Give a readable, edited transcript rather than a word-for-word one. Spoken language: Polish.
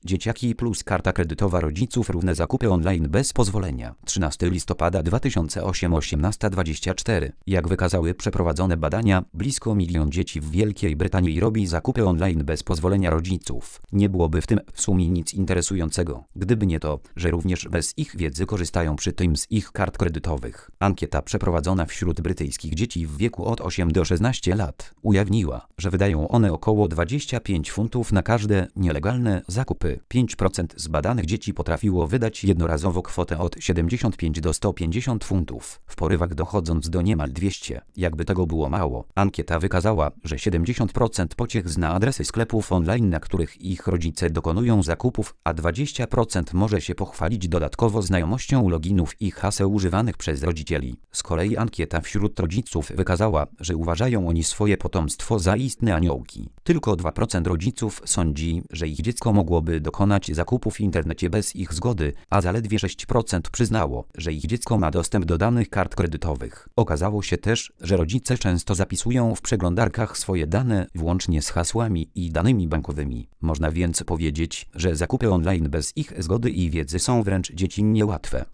Dzieciaki plus karta kredytowa rodziców równe zakupy online bez pozwolenia. 13 listopada 2008 18:24. Jak wykazały przeprowadzone badania, blisko 1 000 000 dzieci w Wielkiej Brytanii robi zakupy online bez pozwolenia rodziców. Nie byłoby w tym w sumie nic interesującego, gdyby nie to, że również bez ich wiedzy korzystają przy tym z ich kart kredytowych. Ankieta przeprowadzona wśród brytyjskich dzieci w wieku od 8 do 16 lat ujawniła, że wydają one około 25 funtów na każde nielegalne zakupy. 5% z badanych dzieci potrafiło wydać jednorazowo kwotę od 75 do 150 funtów, w porywach dochodząc do niemal 200. Jakby tego było mało, ankieta wykazała, że 70% pociech zna adresy sklepów online, na których ich rodzice dokonują zakupów, a 20% może się pochwalić dodatkowo znajomością loginów i haseł używanych przez rodzicieli. Z kolei ankieta wśród rodziców wykazała, że uważają oni swoje potomstwo za istne aniołki. Tylko 2% rodziców sądzi, że ich dziecko mogłoby dokonać zakupów w internecie bez ich zgody, a zaledwie 6% przyznało, że ich dziecko ma dostęp do danych kart kredytowych. Okazało się też, że rodzice często zapisują w przeglądarkach swoje dane włącznie z hasłami i danymi bankowymi. Można więc powiedzieć, że zakupy online bez ich zgody i wiedzy są wręcz dziecinnie łatwe.